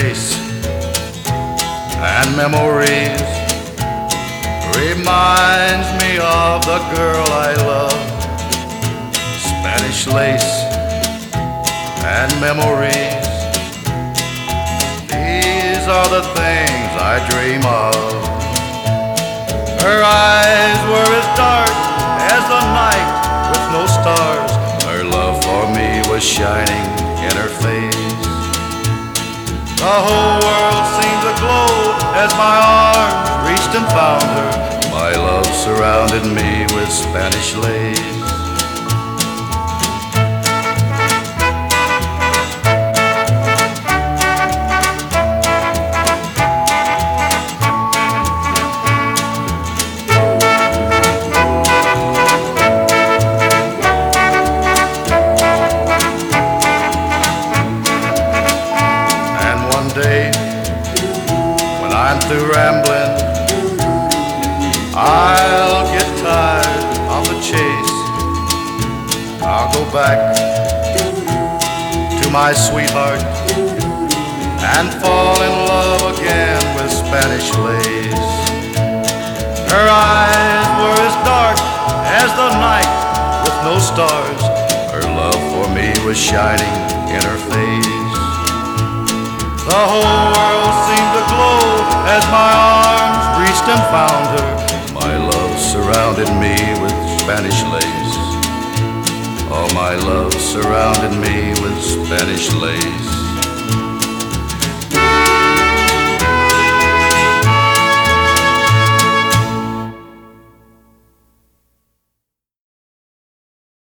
lace and memories reminds me of the girl I love. Spanish lace and memories, these are the things I dream of. Her eyes were as dark as the night with no stars. Her love for me was shining in her face. The whole world seemed to glow as my arms reached and found her. My love surrounded me with Spanish lace. When I'm through rambling, I'll get tired of the chase. I'll go back to my sweetheart and fall in love again with Spanish lace. Her eyes were as dark as the night with no stars. Her love for me was shining in her face. The whole world seemed to glow as my arms reached and found her. My love surrounded me with Spanish lace. Oh, my love surrounded me with Spanish lace.